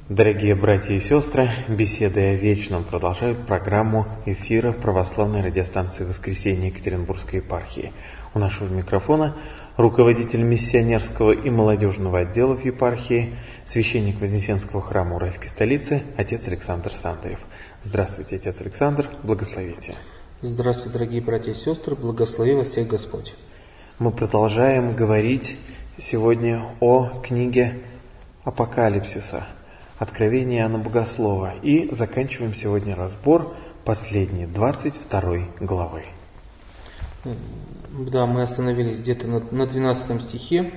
Дорогие братья и сестры, беседы о вечном продолжают программу эфира православной радиостанции «Воскресенье» Екатеринбургской епархии. У нашего микрофона руководитель миссионерского и молодежного отделов епархии, священник Вознесенского храма Уральской столицы, отец Александр Сандоев. Здравствуйте, отец Александр, благословите. Здравствуйте, дорогие братья и сестры, благослови вас всех Господь. Мы продолжаем говорить сегодня о книге Апокалипсиса, Откровение Иоанна Богослова, и заканчиваем сегодня разбор последней, 22 главы. Да, мы остановились где-то на 12 стихе.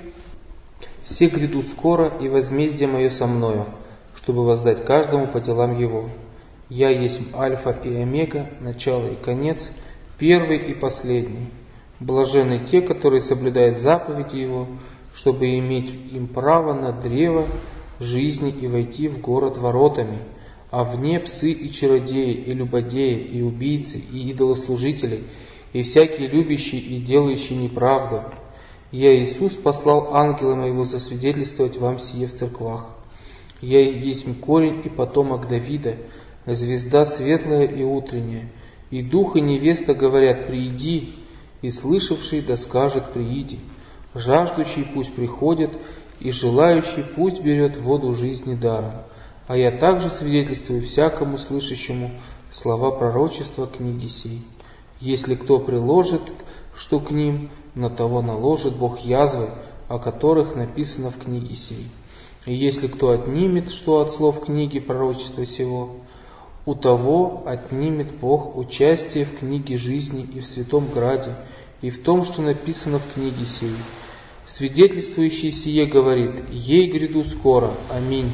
«Се гряду скоро, и возмездие мое со мною, чтобы воздать каждому по делам его. Я есть Альфа и Омега, начало и конец, первый и последний. Блаженны те, которые соблюдают заповеди его, чтобы иметь им право на древо жизни и войти в город воротами, а вне псы и чародеи, и любодеи, и убийцы, и идолослужители, и всякие любящие и делающие неправду. Я, Иисус, послал ангела моего засвидетельствовать вам сие в церквах. Я есть корень и потомок Давида, звезда светлая и утренняя. И дух и невеста говорят: прииди, и слышавший да скажет: прииди. Жаждущий пусть приходит, и желающий пусть берет воду жизни даром. А я также свидетельствую всякому слышащему слова пророчества книги сей. Если кто приложит, что к ним, на того наложит Бог язвы, о которых написано в книге сей. И если кто отнимет, что от слов книги пророчества сего, у того отнимет Бог участие в книге жизни и в святом граде, и в том, что написано в книге сей. Свидетельствующий сие говорит: «Ей гряду скоро, аминь».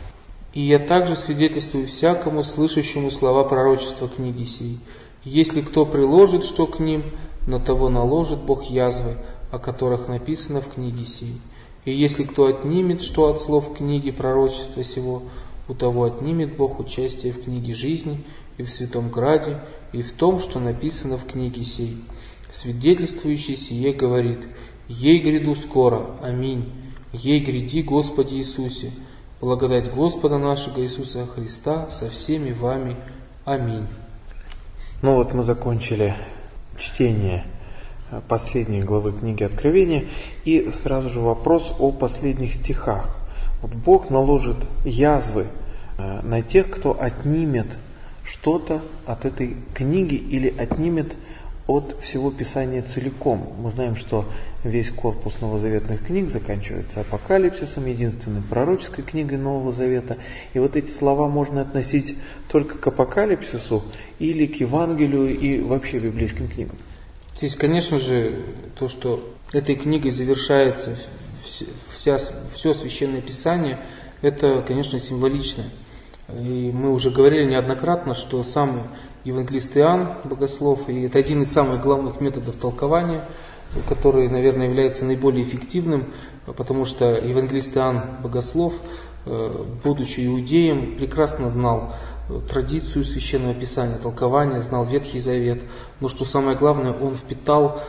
И я также свидетельствую всякому слышащему слова пророчества книги сей. Если кто приложит что к ним, на того наложит Бог язвы, о которых написано в книге сей. И если кто отнимет что от слов книги пророчества сего, у того отнимет Бог участие в книге жизни и в святом граде, и в том, что написано в книге сей. Свидетельствующий сие говорит: «Ей гряду скоро, аминь. Ей гряди, Господи Иисусе. Благодать Господа нашего Иисуса Христа со всеми вами. Аминь». Ну вот мы закончили чтение последней главы книги Откровения, и сразу же вопрос о последних стихах. Вот Бог наложит язвы на тех, кто отнимет что-то от этой книги или отнимет от всего Писания целиком. Мы знаем, что весь корпус новозаветных книг заканчивается Апокалипсисом, единственной пророческой книгой Нового Завета. И вот эти слова можно относить только к Апокалипсису или к Евангелию и вообще библейским книгам. Здесь, конечно же, то, что этой книгой завершается все Священное Писание, это, конечно, символично. И мы уже говорили неоднократно, что сам евангелист Иоанн Богослов, и это один из самых главных методов толкования, который, наверное, является наиболее эффективным, потому что евангелист Иоанн Богослов, будучи иудеем, прекрасно знал традицию Священного Писания, толкования, знал Ветхий Завет, но что самое главное, он впитал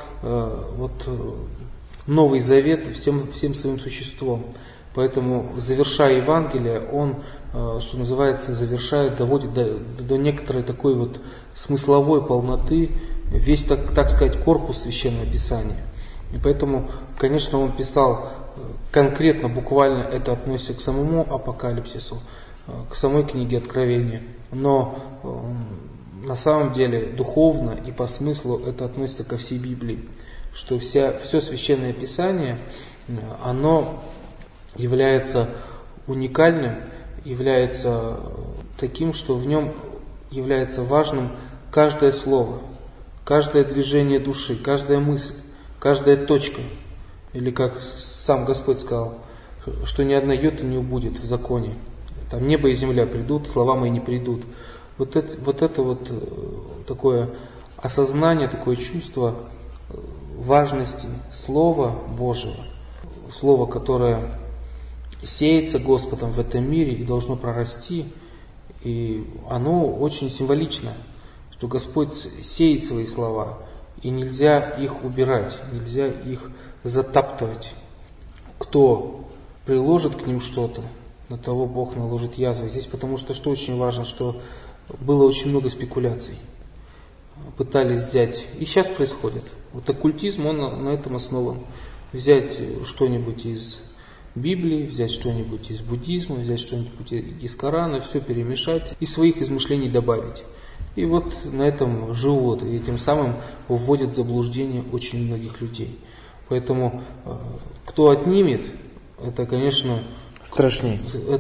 Новый Завет всем своим существом. Поэтому, завершая Евангелие, он, что называется, завершает, доводит до некоторой такой вот смысловой полноты весь, так сказать, корпус Священного Писания. И поэтому, конечно, он писал конкретно, буквально это относится к самому Апокалипсису, к самой книге Откровения. Но на самом деле духовно и по смыслу это относится ко всей Библии, что все Священное Писание, оно является уникальным, является таким, что в нем является важным каждое слово, каждое движение души, каждая мысль, каждая точка. Или как сам Господь сказал, что ни одна йота не убудет в законе. Там небо и земля придут, слова мои не придут. Вот это такое осознание, такое чувство важности Слова Божьего, Слова, которое сеется Господом в этом мире и должно прорасти, и оно очень символично, что Господь сеет свои слова, и нельзя их убирать, нельзя их затаптывать. Кто приложит к ним что-то, на того Бог наложит язвы. Здесь потому что очень важно, что было очень много спекуляций. Пытались взять, и сейчас происходит. Вот оккультизм, он на этом основан. Взять что-нибудь из Библии, взять что-нибудь из буддизма, взять что-нибудь из Корана, все перемешать и своих измышлений добавить. И вот на этом живут, и тем самым вводят в заблуждение очень многих людей. Поэтому кто отнимет, это, конечно, страшнее.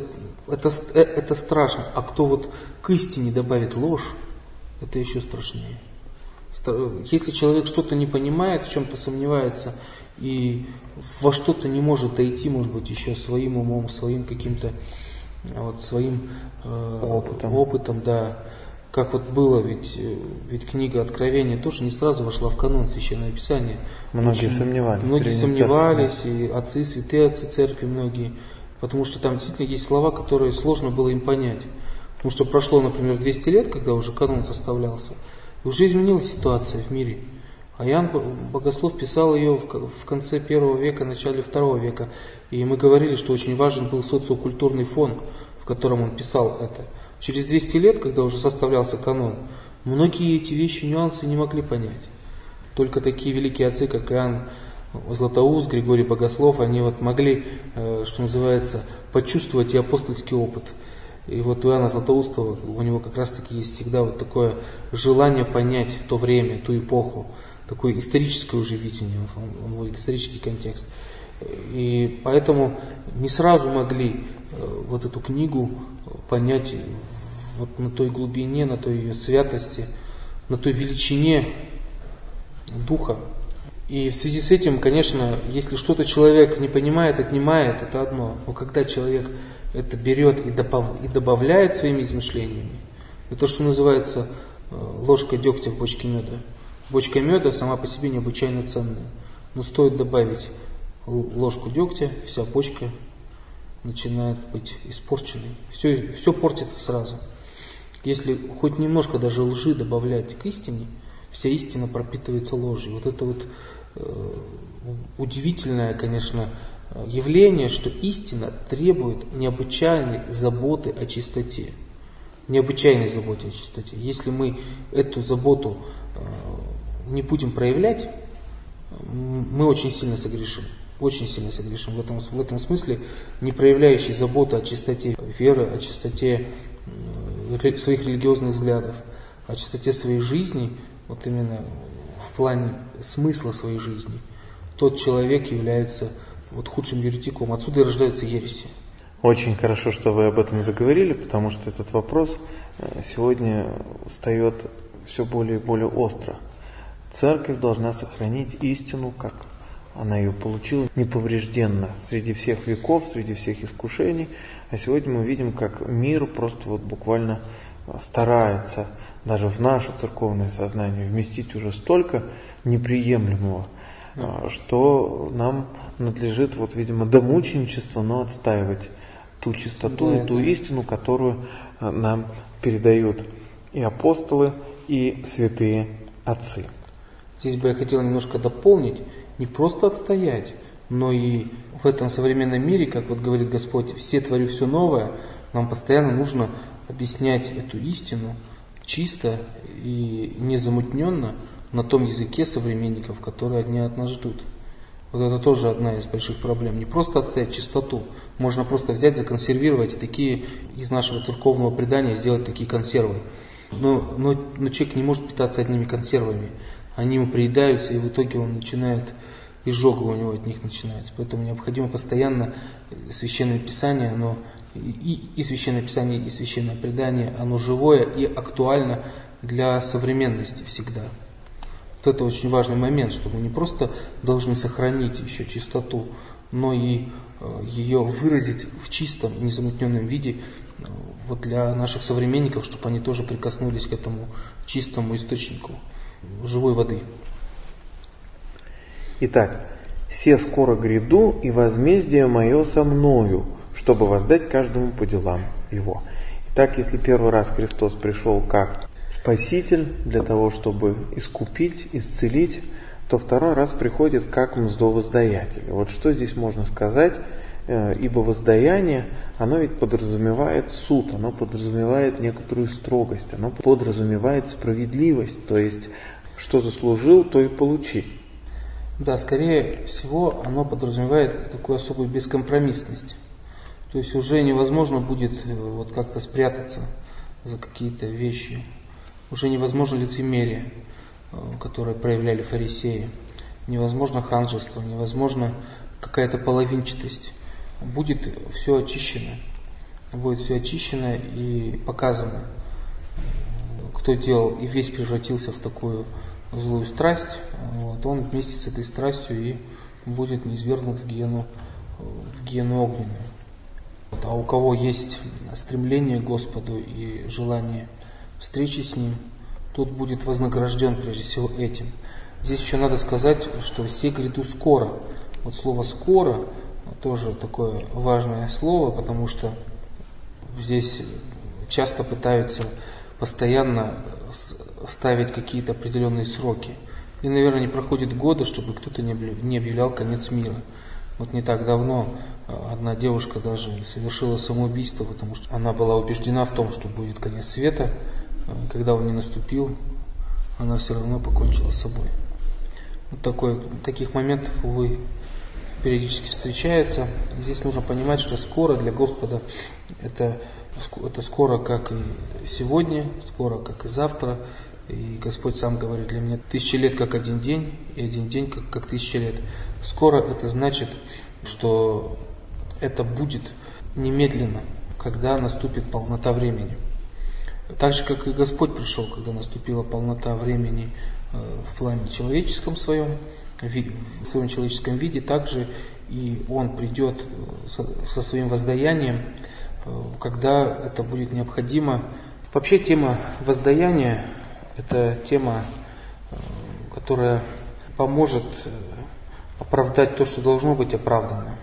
Это страшно. А кто вот к истине добавит ложь, это еще страшнее. Если человек что-то не понимает, в чем-то сомневается и во что-то не может дойти, может быть, еще своим умом, своим каким-то своим опытом, да. Как вот было, ведь книга Откровения тоже не сразу вошла в канон Священного Писания. Многие сомневались, и отцы, святые отцы церкви многие, потому что там действительно есть слова, которые сложно было им понять. Потому что прошло, например, 200 лет, когда уже канон составлялся, и уже изменилась ситуация в мире. А Иоанн Богослов писал ее в конце 1 века, начале 2 века. И мы говорили, что очень важен был социокультурный фон, в котором он писал это. Через 200 лет, когда уже составлялся канон, многие эти вещи, нюансы не могли понять. Только такие великие отцы, как Иоанн Златоуст, Григорий Богослов, они вот могли, что называется, почувствовать и апостольский опыт. И вот у Иоанна Златоуста, у него как раз-таки есть всегда вот такое желание понять то время, ту эпоху, такое историческое уже видение, он вводит исторический контекст. И поэтому не сразу могли вот эту книгу понять вот на той глубине, на той ее святости, на той величине Духа. И в связи с этим, конечно, если что-то человек не понимает, отнимает, это одно. Но когда человек это берет и добавляет своими измышлениями, это что называется ложка дегтя в бочке меда. Бочка меда сама по себе необычайно ценная. Но стоит добавить ложку дегтя, вся бочка начинает быть испорченной. Все портится сразу. Если хоть немножко даже лжи добавлять к истине, вся истина пропитывается ложью. Вот это вот удивительное, конечно, явление, что истина требует необычайной заботы о чистоте. Необычайной заботы о чистоте. Если мы эту заботу не будем проявлять, мы очень сильно согрешим. Очень сильно согрешим. В этом смысле, не проявляющий заботу о чистоте веры, о чистоте своих религиозных взглядов, о чистоте своей жизни, вот именно в плане смысла своей жизни, тот человек является вот худшим еретиком. Отсюда и рождаются ереси. Очень хорошо, что вы об этом заговорили, потому что этот вопрос сегодня встает все более и более остро. Церковь должна сохранить истину, как она ее получила, неповрежденно среди всех веков, среди всех искушений. А сегодня мы видим, как мир просто вот буквально старается даже в наше церковное сознание вместить уже столько неприемлемого, что нам надлежит, вот, видимо, до мученичества, но отстаивать ту чистоту и ту истину, которую нам передают и апостолы, и святые отцы. Здесь бы я хотел немножко дополнить, не просто отстоять, но и в этом современном мире, как вот говорит Господь, все творю все новое, нам постоянно нужно объяснять эту истину чисто и незамутненно на том языке современников, которые одни от нас ждут. Вот это тоже одна из больших проблем. Не просто отстоять чистоту, можно просто взять, законсервировать и такие из нашего церковного предания сделать такие консервы. Но человек не может питаться одними консервами. Они ему приедаются, и в итоге он начинает, изжога у него от них начинается. Поэтому необходимо постоянно Священное Писание, оно и Священное Писание, и Священное предание, оно живое и актуально для современности всегда. Вот это очень важный момент, что мы не просто должны сохранить еще чистоту, но и ее выразить в чистом, незамутненном виде вот для наших современников, чтобы они тоже прикоснулись к этому чистому источнику живой воды. Итак, «Се скоро гряду, и возмездие мое со мною, чтобы воздать каждому по делам его». Итак, если первый раз Христос пришел как Спаситель для того, чтобы искупить, исцелить, то второй раз приходит как мздовоздаятель. Вот что здесь можно сказать ибо воздаяние, оно ведь подразумевает суд, оно подразумевает некоторую строгость, оно подразумевает справедливость, то есть, что заслужил, то и получи. Да, скорее всего, оно подразумевает такую особую бескомпромиссность. То есть уже невозможно будет вот как-то спрятаться за какие-то вещи. Уже невозможно лицемерие, которое проявляли фарисеи. Невозможно ханжество, невозможно какая-то половинчатость. Будет все очищено. Будет все очищено и показано, кто делал и весь превратился в такую злую страсть, вот, он вместе с этой страстью и будет низвергнут в гиену огненную. Вот, а у кого есть стремление к Господу и желание встречи с Ним, тот будет вознагражден прежде всего этим. Здесь еще надо сказать, что «се гряду скоро». Вот слово «скоро» тоже такое важное слово, потому что здесь часто пытаются постоянно ставить какие-то определенные сроки. И, наверное, не проходит года, чтобы кто-то не объявлял конец мира. Вот не так давно одна девушка даже совершила самоубийство, потому что она была убеждена в том, что будет конец света. Когда он не наступил, она все равно покончила с собой. Вот таких моментов, увы, периодически встречается. Здесь нужно понимать, что скоро для Господа это скоро, как и сегодня, скоро, как и завтра. И Господь сам говорит: для меня 1000 лет как один день, и один день как 1000 лет. Скоро это значит, что это будет немедленно, когда наступит полнота времени. Так же, как и Господь пришел, когда наступила полнота времени в плане человеческом в своем человеческом виде, также и Он придет со своим воздаянием, когда это будет необходимо. Вообще тема воздаяния – это тема, которая поможет оправдать то, что должно быть оправдано,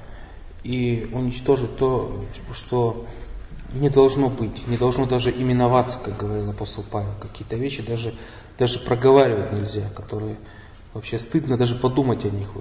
и уничтожить то, что не должно быть, не должно даже именоваться, как говорил апостол Павел. Какие-то вещи даже проговаривать нельзя, которые вообще стыдно даже подумать о них.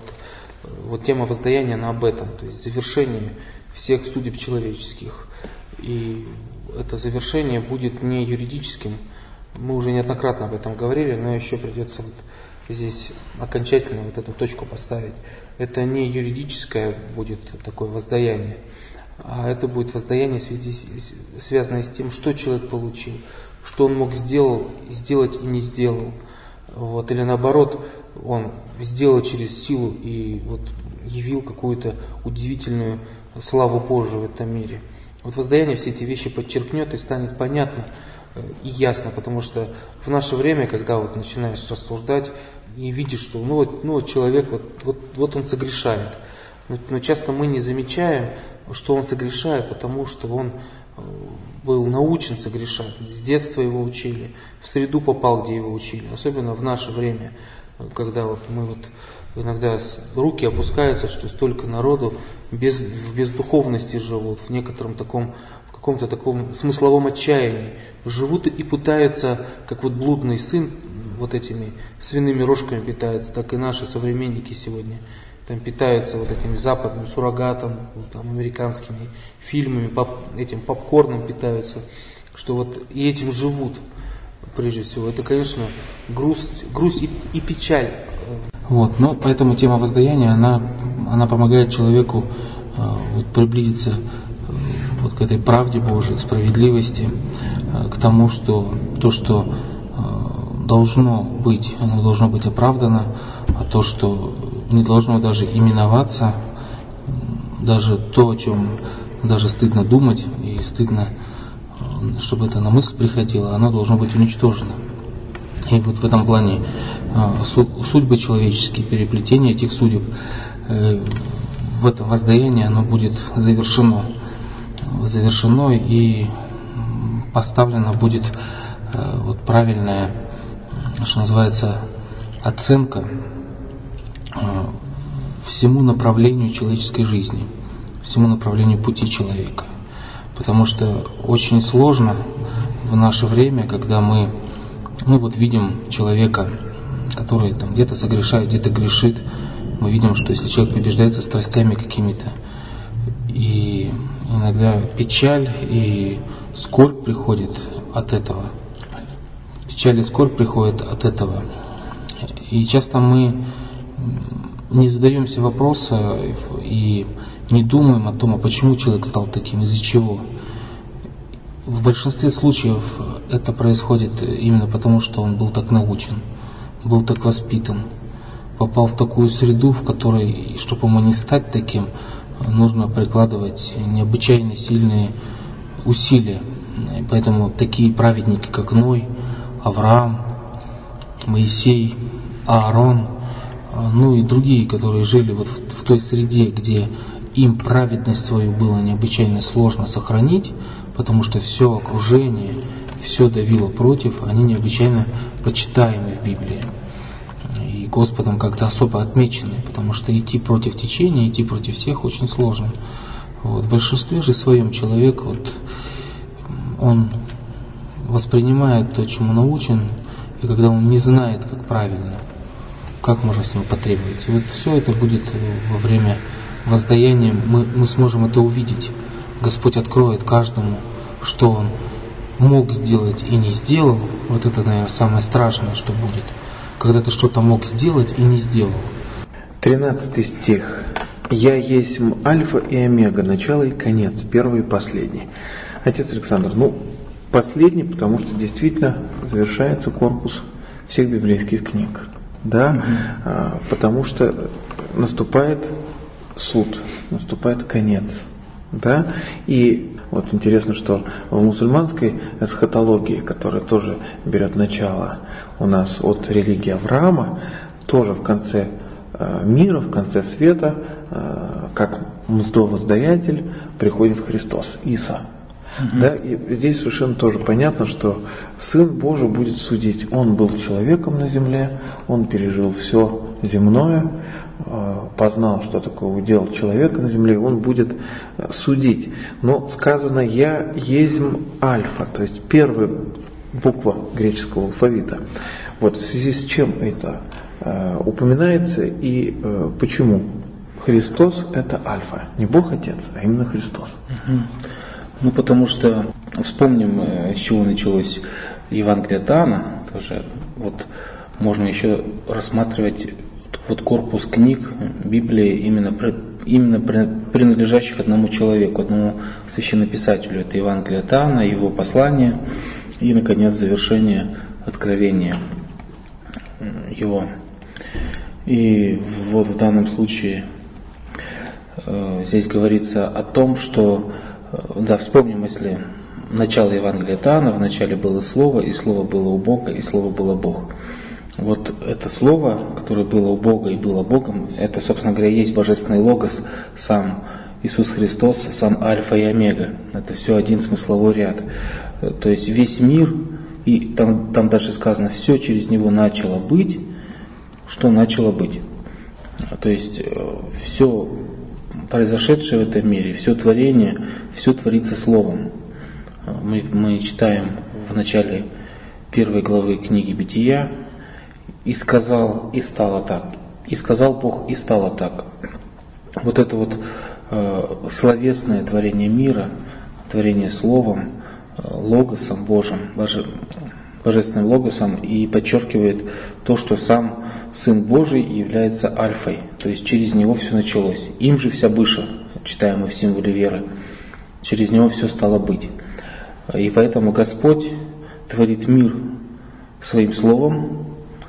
Вот тема воздаяния, она об этом, то есть завершение всех судеб человеческих. И это завершение будет не юридическим. Мы уже неоднократно об этом говорили, но еще придется вот здесь окончательно вот эту точку поставить. Это не юридическое будет такое воздаяние, а это будет воздаяние, связанное с тем, что человек получил, что он мог сделать и не сделал. Вот, или наоборот, он сделал через силу и вот явил какую-то удивительную славу Божию в этом мире. Вот воздаяние все эти вещи подчеркнет и станет понятно и ясно, потому что в наше время, когда вот начинаешь рассуждать и видишь, что человек вот он согрешает, но часто мы не замечаем, что он согрешает, потому что он был научен согрешать, с детства его учили, в среду попал, где его учили, особенно в наше время, когда иногда руки опускаются, что столько народу в бездуховности живут, в каком-то таком смысловом отчаянии, живут и пытаются, как вот блудный сын, вот этими свиными рожками питается, так и наши современники сегодня там питаются вот этим западным суррогатом, там, американскими фильмами, этим попкорном питаются, что вот и этим живут прежде всего. Это, конечно, грусть и печаль. Но поэтому тема воздаяния, она помогает человеку приблизиться к этой правде Божией, к справедливости, к тому, что то, что должно быть, оно должно быть оправдано, а то, что не должно даже именоваться, даже то, о чем даже стыдно думать и стыдно, чтобы это на мысль приходило, оно должно быть уничтожено. И вот в этом плане судьбы человеческие, переплетение этих судеб, в этом воздаянии оно будет завершено и поставлена будет правильная, что называется, оценка всему направлению человеческой жизни, всему направлению пути человека. Потому что очень сложно в наше время, когда мы видим человека, который где-то согрешает, где-то грешит, мы видим, что если человек побеждается страстями какими-то, И иногда печаль и скорбь приходит от этого. Печаль и скорбь приходят от этого. И часто мы не задаемся вопроса и не думаем о том, а почему человек стал таким, из-за чего. В большинстве случаев это происходит именно потому, что он был так научен, был так воспитан, попал в такую среду, в которой, чтобы ему не стать таким, нужно прикладывать необычайно сильные усилия. И поэтому такие праведники, как Ной, Авраам, Моисей, Аарон, ну и другие, которые жили вот в той среде, где им праведность свою было необычайно сложно сохранить, потому что все окружение, все давило против, они необычайно почитаемы в Библии. И Господом как-то особо отмечены, потому что идти против течения, идти против всех очень сложно. Вот. В большинстве же своем человек, он воспринимает то, чему научен, и когда он не знает, как правильно, как можно с него потребовать. И вот все это будет во время воздаяния, мы сможем это увидеть. Господь откроет каждому, что он мог сделать и не сделал. Вот это, наверное, самое страшное, что будет. Когда ты что-то мог сделать и не сделал. 13 стих. «Я есть Альфа и Омега, начало и конец, первый и последний». Отец Александр, последний, потому что действительно завершается корпус всех библейских книг. Да? Потому что наступает суд, наступает конец. Да? И вот интересно, что в мусульманской эсхатологии, которая тоже берет начало у нас от религии Авраама, тоже в конце мира, в конце света, как мздовоздаятель, приходит Христос, Иса. Да? И здесь совершенно тоже понятно, что Сын Божий будет судить. Он был человеком на земле, он пережил все земное, познал, что такое удел человека на земле, и он будет судить. Но сказано «Я есмь Альфа», то есть первая буква греческого алфавита. Вот в связи с чем это упоминается и почему Христос – это Альфа, не Бог Отец, а именно Христос. Потому что вспомним, с чего началось Евангелие от Иоанна, тоже можно еще рассматривать корпус книг Библии именно принадлежащих одному человеку, одному священнописателю. Это Евангелие от Иоанна, его послание и, наконец, завершение откровения его. И в данном случае здесь говорится о том, что, вспомним, если начало Евангелия от Иоанна, в начале было Слово, и Слово было у Бога, и Слово было Бог. Вот это Слово, которое было у Бога и было Богом, это, собственно говоря, есть Божественный Логос, сам Иисус Христос, сам Альфа и Омега. Это все один смысловой ряд. То есть весь мир, и там даже сказано, все через Него начало быть, что начало быть. То есть все произошедшее в этом мире, все творение, все творится Словом. Мы читаем в начале 1 главы книги Бытия: «И сказал, и стало так, и сказал Бог, и стало так». Вот это словесное творение мира, творение Словом, Логосом Божьим, Божественным Логосом, и подчеркивает то, что сам Сын Божий является Альфой, то есть через Него все началось. Им же вся быша, читаем мы в символе веры, через Него все стало быть. И поэтому Господь творит мир Своим Словом,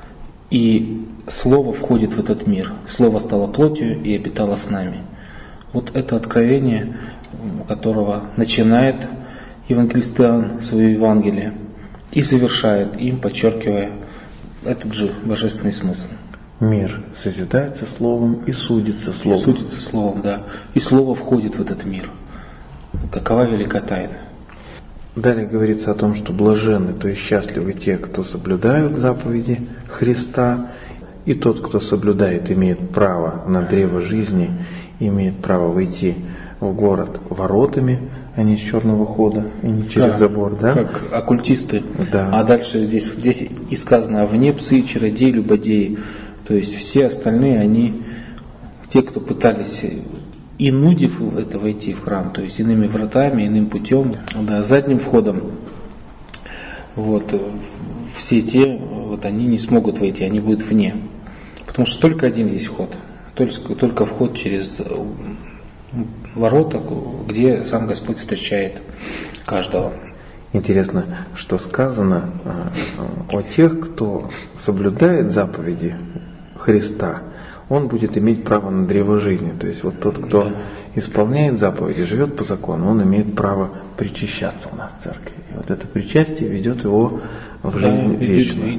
и Слово входит в этот мир. Слово стало плотью и обитало с нами. Вот это откровение, которого начинает евангелист Иоанн свое Евангелие и завершает им, подчеркивая этот же божественный смысл. Мир созидается Словом и судится Словом. Судится Словом, да. И Слово входит в этот мир. Какова велика тайна. Далее говорится о том, что блаженны, то есть счастливы те, кто соблюдают заповеди Христа, и тот, кто соблюдает, имеет право на древо жизни, имеет право войти в город воротами, а не с черного хода и не через забор, да? Как оккультисты. Да. А дальше здесь и сказано: а вне псы, чародеи, любодеи. То есть все остальные, они, те, кто пытались и нудив это войти в храм, то есть иными вратами, иным путем, да, задним входом. Вот, все те, вот они не смогут войти, они будут вне. Потому что только один есть вход, только вход через ворота, где сам Господь встречает каждого. Интересно, что сказано о тех, кто соблюдает заповеди Христа, он будет иметь право на древо жизни. То есть вот тот, кто исполняет заповеди, живет по закону, он имеет право причащаться у нас в церкви. И вот это причастие ведет его в жизнь вечную.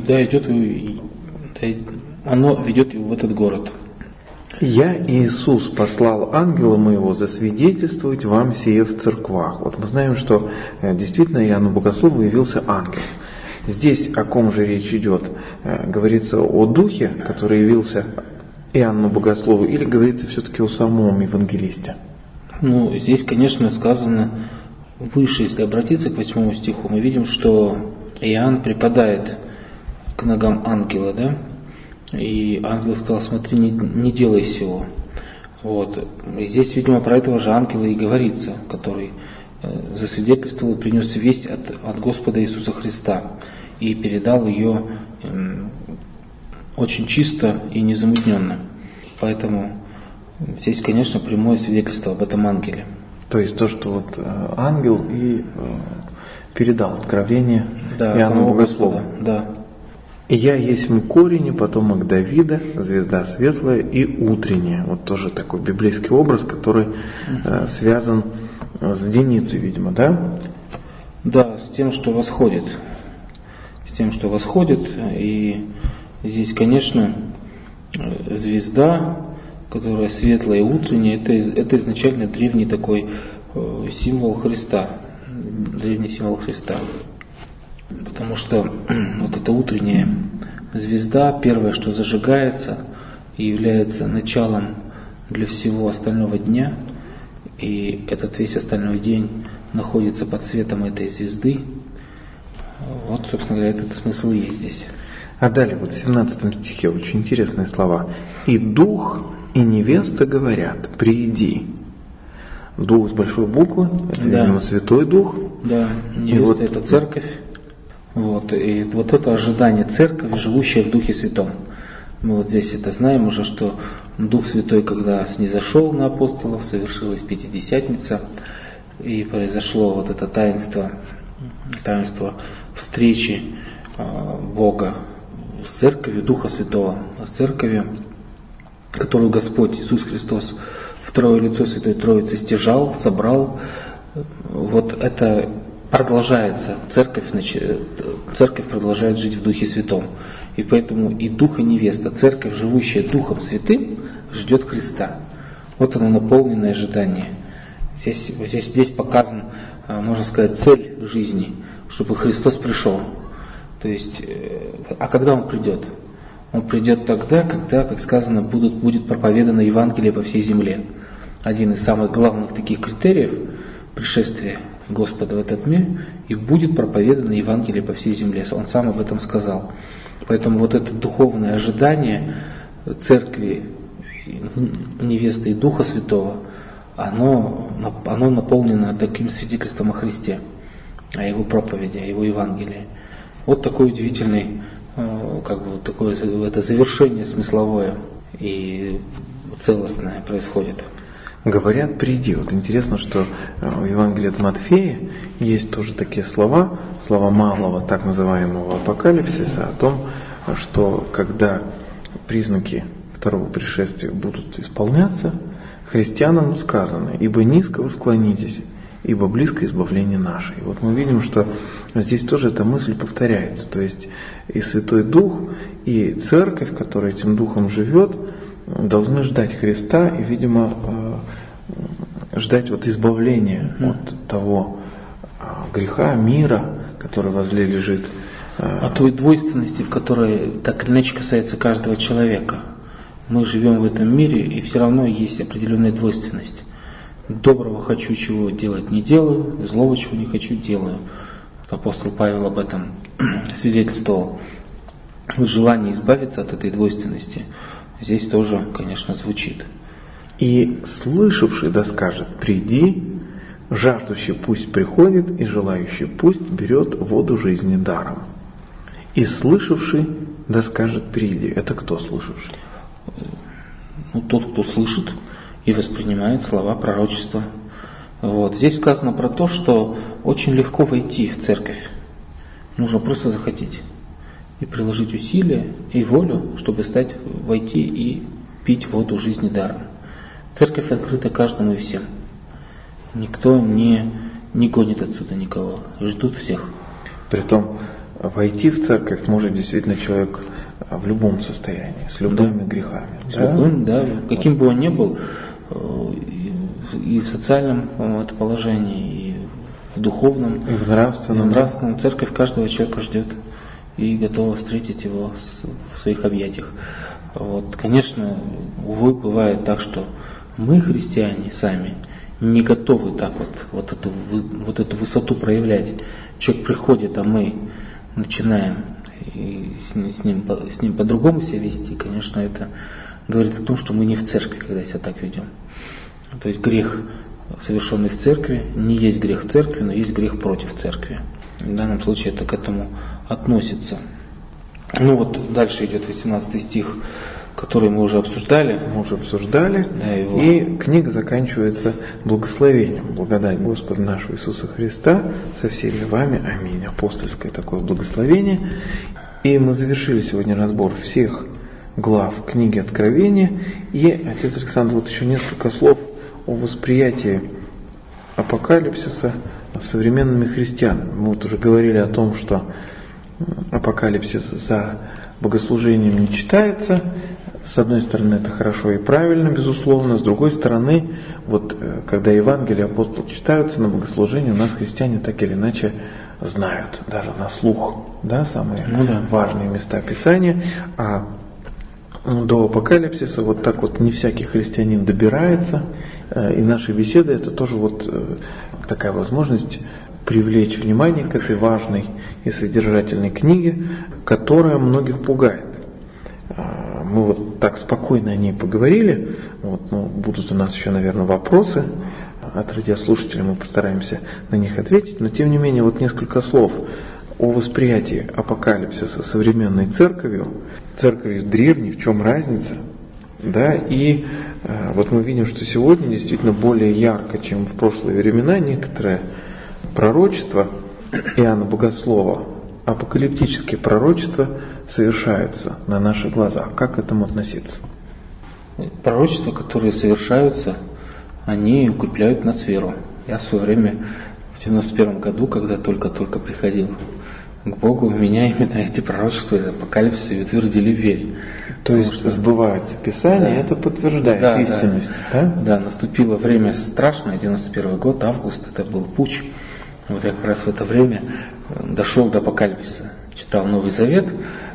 Оно ведет его в этот город. «Я, Иисус, послал ангела моего засвидетельствовать вам сие в церквах». Вот мы знаем, что действительно Иоанну Богослову явился ангел. Здесь о ком же речь идет? Говорится о Духе, который явился Иоанну Богослову, или говорится все-таки о самом евангелисте? Ну, здесь, конечно, сказано выше, если обратиться к 8 стиху, мы видим, что Иоанн припадает к ногам ангела, да? И ангел сказал: смотри, не делай сего. Вот. И здесь, видимо, про этого же ангела и говорится, который засвидетельствовал и принес весть от Господа Иисуса Христа и передал ее очень чисто и незамутненно. Поэтому здесь, конечно, прямое свидетельство об этом ангеле. То есть то, что вот ангел и передал откровение Иоанну Богослову. Да. «Я есть корень и потомок Давида, звезда светлая и утренняя». Вот тоже такой библейский образ, который связан с деницей, видимо, да? Да, с тем, что восходит. С тем, что восходит. И здесь, конечно, звезда, которая светлая и утренняя, это изначально древний такой символ Христа. Древний символ Христа. Потому что вот эта утренняя звезда, первое, что зажигается и является началом для всего остального дня, и этот весь остальной день находится под светом этой звезды. Вот, собственно говоря, этот смысл и есть здесь. А далее, вот в 17 стихе очень интересные слова. «И дух, и невеста говорят: приди». Дух с большой буквы, это, видимо, Святой Дух. Да, невеста это церковь. Вот, и вот это ожидание церкви, живущая в Духе Святом. Мы вот здесь это знаем уже, что Дух Святой, когда снизошел на апостолов, совершилась Пятидесятница, и произошло вот это таинство встречи Бога с церковью, Духа Святого, с церковью, которую Господь Иисус Христос второе лицо Святой Троицы стяжал, собрал. Вот это продолжается, церковь продолжает жить в Духе Святом. И поэтому и Дух, и невеста, церковь, живущая Духом Святым, ждет Христа. Вот оно, наполненное ожидание. Здесь показан, можно сказать, цель жизни, чтобы Христос пришел. То есть, а когда Он придет? Он придет тогда, когда, как сказано, будет проповедано Евангелие по всей земле. Один из самых главных таких критериев пришествия Господа в этот мир, и будет проповедано Евангелие по всей земле. Он сам об этом сказал. Поэтому вот это духовное ожидание церкви, невесты и Духа Святого, оно наполнено таким свидетельством о Христе, о Его проповеди, о Его Евангелии. Вот такой удивительный, такое это завершение смысловое и целостное происходит. Говорят: приди. Вот интересно, что в Евангелии от Матфея есть тоже такие слова малого, так называемого апокалипсиса, о том, что когда признаки второго пришествия будут исполняться, христианам сказано: ибо низко вы склонитесь, ибо близко избавление наше. И вот мы видим, что здесь тоже эта мысль повторяется. То есть и Святой Дух, и Церковь, которая этим Духом живет, должны ждать Христа и, видимо, ждать вот избавления от того греха, мира, который возле лежит. От той двойственности, в которой так или иначе касается каждого человека. Мы живем в этом мире, и все равно есть определенная двойственность. Доброго хочу, чего делать не делаю, злого чего не хочу, делаю. Апостол Павел об этом свидетельствовал. Желание избавиться от этой двойственности здесь тоже, конечно, звучит. И слышавший да скажет: приди, жаждущий пусть приходит, и желающий пусть берет воду жизни даром. И слышавший да скажет: приди. Это кто слышавший? Тот, кто слышит и воспринимает слова пророчества. Здесь сказано про то, что очень легко войти в церковь. Нужно просто захотеть и приложить усилия и волю, чтобы войти и пить воду жизни даром. Церковь открыта каждому и всем. Никто не гонит отсюда никого, ждут всех. Притом войти в церковь может действительно человек в любом состоянии, с любыми грехами. С любым, каким бы он ни был, и в социальном положении, и в духовном, и в нравственном. Церковь каждого человека ждет и готова встретить его в своих объятиях. Конечно, увы, бывает так, что мы, христиане, сами не готовы так эту высоту проявлять. Человек приходит, а мы начинаем и с ним по-другому себя вести. Конечно, это говорит о том, что мы не в церкви, когда себя так ведем. То есть грех, совершенный в церкви, не есть грех в церкви, но есть грех против церкви. В данном случае это к этому относится. Дальше идет 18 стих, который мы уже обсуждали. И книга заканчивается благословением. Благодать Господа нашего Иисуса Христа со всеми вами. Аминь. Апостольское такое благословение. И мы завершили сегодня разбор всех глав книги Откровения. И, отец Александр, еще несколько слов о восприятии апокалипсиса современными христианами. Мы уже говорили о том, что апокалипсис за богослужением не читается. С одной стороны, это хорошо и правильно, безусловно. С другой стороны, когда Евангелие, апостол читаются на богослужении, у нас христиане так или иначе знают, даже на слух, самые важные места Писания. А до апокалипсиса не всякий христианин добирается. И наши беседы — это тоже такая возможность привлечь внимание к этой важной и содержательной книге, которая многих пугает. Мы так спокойно о ней поговорили. Будут у нас еще, наверное, вопросы от радиослушателей, мы постараемся на них ответить. Но тем не менее, несколько слов о восприятии апокалипсиса современной церковью древней, в чем разница. И мы видим, что сегодня действительно более ярко, чем в прошлые времена, некоторые пророчества Иоанна Богослова, апокалиптические пророчества совершаются на наших глазах. Как к этому относиться? Пророчества, которые совершаются, они укрепляют нас веру. Я в свое время, в 91 году, когда только-только приходил к Богу, меня именно эти пророчества из апокалипсиса утвердили в вере. То есть сбывается Писание, это подтверждает истинность. Да, наступило время страшное, 91 год, август, это был путч. Я как раз в это время дошел до апокалипсиса, читал Новый Завет.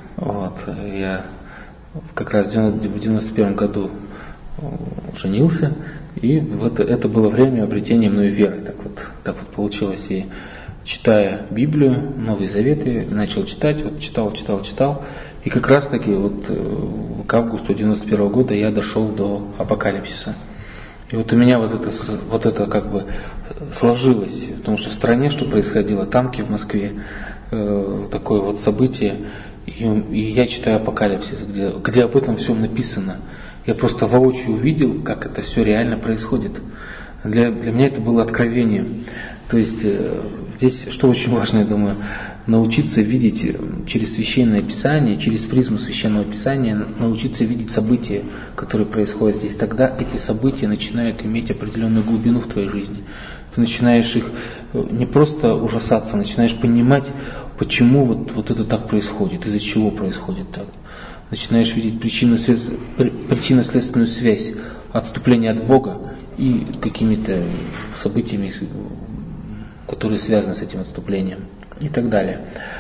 Я как раз в 91 году женился, и это было время обретения мною веры. Так получилось. И читая Библию, Новый Завет, я начал читать, читал. И как раз таки к августу 91 года я дошел до апокалипсиса. И у меня это как бы сложилось, потому что в стране что происходило, танки в Москве, такое событие, и я читаю апокалипсис, где об этом всем написано. Я просто воочию увидел, как это все реально происходит. Для меня это было откровением. То есть здесь, что очень важно, я думаю, научиться видеть через Священное Писание, через призму Священного Писания, научиться видеть события, которые происходят здесь. Тогда эти события начинают иметь определенную глубину в твоей жизни. Ты начинаешь их не просто ужасаться, начинаешь понимать, почему это так происходит, из-за чего происходит так. Начинаешь видеть причинно-следственную связь отступления от Бога и какими-то событиями, которые связаны с этим отступлением и так далее.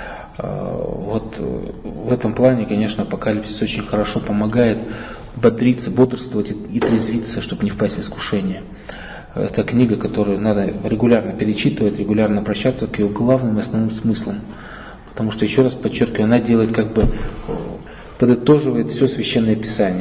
В этом плане, конечно, апокалипсис очень хорошо помогает бодрствовать и трезвиться, чтобы не впасть в искушение. Это книга, которую надо регулярно перечитывать, регулярно обращаться к ее главным и основным смыслам. Потому что, еще раз подчеркиваю, она делает подытоживает все Священное Писание.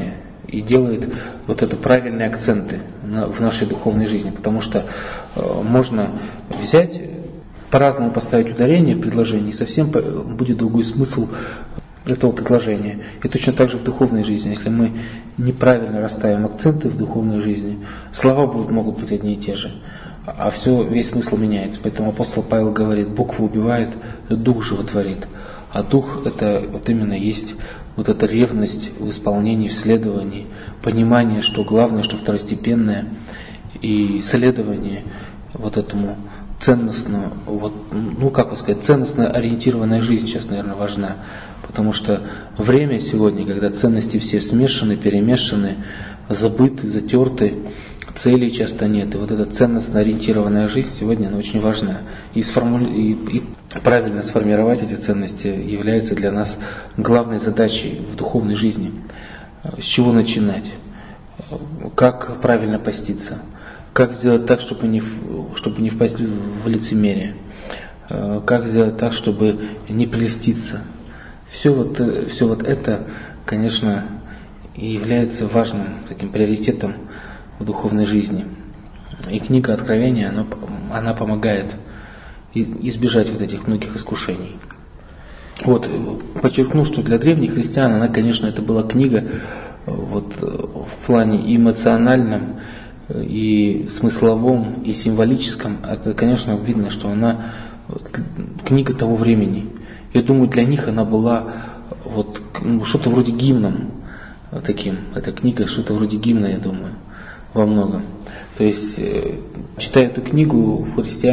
и делает вот это правильные акценты в нашей духовной жизни. Потому что можно взять, по-разному поставить ударение в предложении, и совсем будет другой смысл этого предложения. И точно так же в духовной жизни. Если мы неправильно расставим акценты в духовной жизни, слова могут быть одни и те же, а весь смысл меняется. Поэтому апостол Павел говорит: буква убивает, дух животворит. А дух — это вот именно есть вот эта ревность в исполнении, в следовании, понимание, что главное, что второстепенное, и следование вот этому ценностно, ценностно ориентированная жизнь сейчас, наверное, важна. Потому что время сегодня, когда ценности все смешаны, перемешаны, забыты, затерты, целей часто нет. И вот эта ценностно ориентированная жизнь сегодня, она очень важна. И правильно сформировать эти ценности является для нас главной задачей в духовной жизни. С чего начинать? Как правильно поститься? Как сделать так, чтобы не впасть в лицемерие? Как сделать так, чтобы не прельститься? Все вот это, конечно, и является важным таким приоритетом в духовной жизни. И книга Откровения, она помогает избежать вот этих многих искушений. Подчеркну, что для древних христиан она, конечно, это была книга в плане эмоциональном, и смысловом, и символическом. Это, конечно, видно, что она книга того времени. Я думаю, для них она была что-то вроде гимном таким. Эта книга что-то вроде гимна, я думаю, во многом. То есть, читая эту книгу,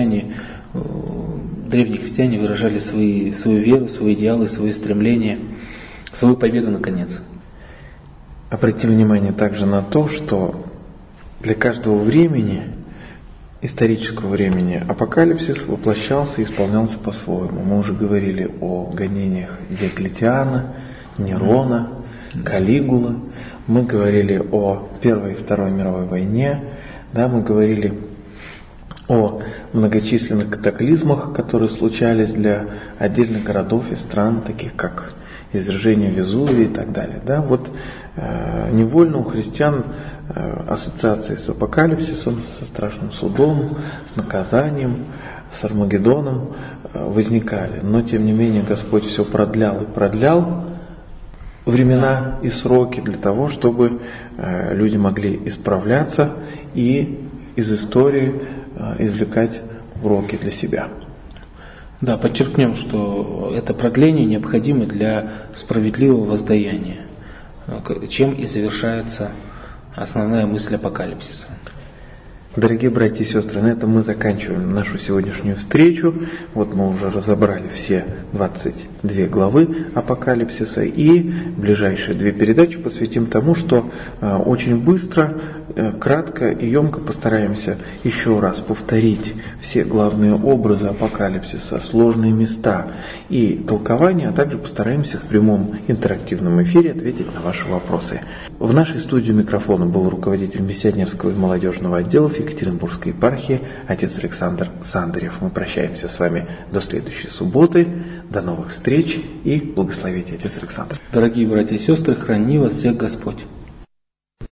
древние христиане выражали свою веру, свои идеалы, свои стремления, свою победу, наконец. Обратим внимание также на то, что для каждого времени, исторического времени, апокалипсис воплощался и исполнялся по-своему. Мы уже говорили о гонениях Диоклетиана, Нерона, Калигулы. Мы говорили о Первой и Второй мировой войне. Мы говорили о многочисленных катаклизмах, которые случались для отдельных городов и стран, таких как извержение Везувия и так далее. Невольно у христиан ассоциации с апокалипсисом, со страшным судом, с наказанием, с Армагеддоном возникали. Но тем не менее Господь все продлял и продлял времена и сроки для того, чтобы люди могли исправляться и из истории извлекать уроки для себя. Подчеркнем, что это продление необходимо для справедливого воздаяния, чем и завершается основная мысль апокалипсиса. Дорогие братья и сестры, на этом мы заканчиваем нашу сегодняшнюю встречу. Мы уже разобрали все 22 главы апокалипсиса, и ближайшие 2 передачи посвятим тому, что очень быстро, кратко и емко постараемся еще раз повторить все главные образы апокалипсиса, сложные места и толкования, а также постараемся в прямом интерактивном эфире ответить на ваши вопросы. В нашей студии микрофона был руководитель миссионерского и молодежного отделов Екатеринбургской епархии отец Александр Сандарев. Мы прощаемся с вами до следующей субботы. До новых встреч и благословите, отец Александр. Дорогие братья и сестры, храни вас всех Господь.